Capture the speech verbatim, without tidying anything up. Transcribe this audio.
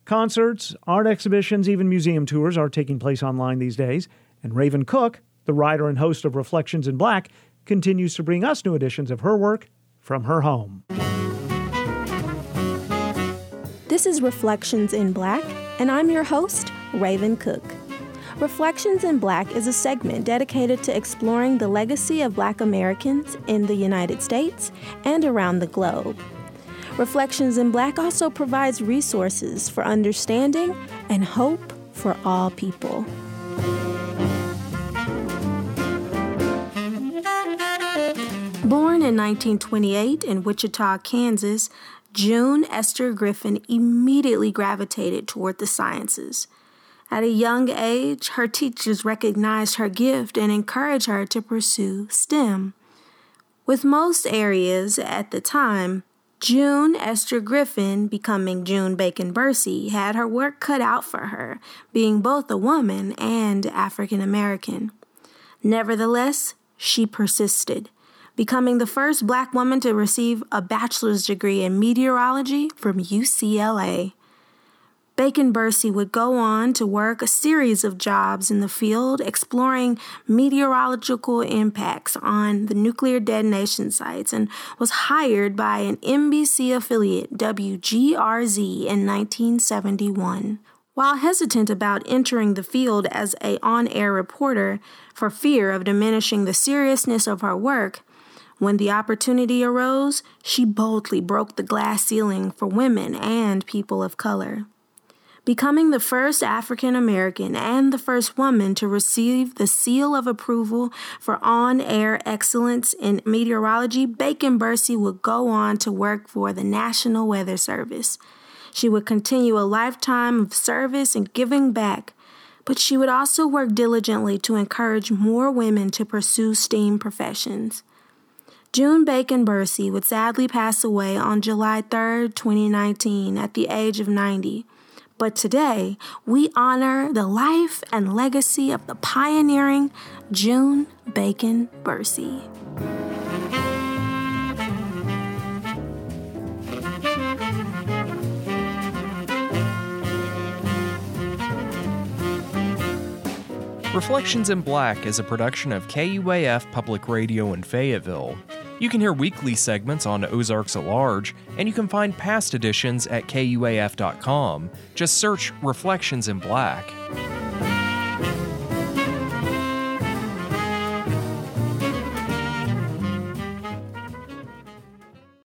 Concerts, art exhibitions, even museum tours are taking place online these days. And Raven Cook, the writer and host of Reflections in Black, continues to bring us new editions of her work from her home. This is Reflections in Black, and I'm your host, Raven Cook. Reflections in Black is a segment dedicated to exploring the legacy of Black Americans in the United States and around the globe. Reflections in Black also provides resources for understanding and hope for all people. Born in nineteen twenty-eight in Wichita, Kansas, June Esther Griffin immediately gravitated toward the sciences. At a young age, her teachers recognized her gift and encouraged her to pursue STEM. With most areas at the time, June Esther Griffin, becoming June Bacon Bursey, had her work cut out for her, being both a woman and African American. Nevertheless, she persisted, becoming the first Black woman to receive a bachelor's degree in meteorology from U C L A. Bacon Bursey would go on to work a series of jobs in the field exploring meteorological impacts on the nuclear detonation sites and was hired by an N B C affiliate, W G R Z, in nineteen seventy-one. While hesitant about entering the field as an on-air reporter for fear of diminishing the seriousness of her work, when the opportunity arose, she boldly broke the glass ceiling for women and people of color. Becoming the first African American and the first woman to receive the seal of approval for on-air excellence in meteorology, Bacon Bursey would go on to work for the National Weather Service. She would continue a lifetime of service and giving back, but she would also work diligently to encourage more women to pursue STEAM professions. June Bacon Bursey would sadly pass away on July third, twenty nineteen, at the age of ninety. But today, we honor the life and legacy of the pioneering June Bacon Bursey. Reflections in Black is a production of K U A F Public Radio in Fayetteville. You can hear weekly segments on Ozarks at Large, and you can find past editions at K U A F dot com. Just search Reflections in Black.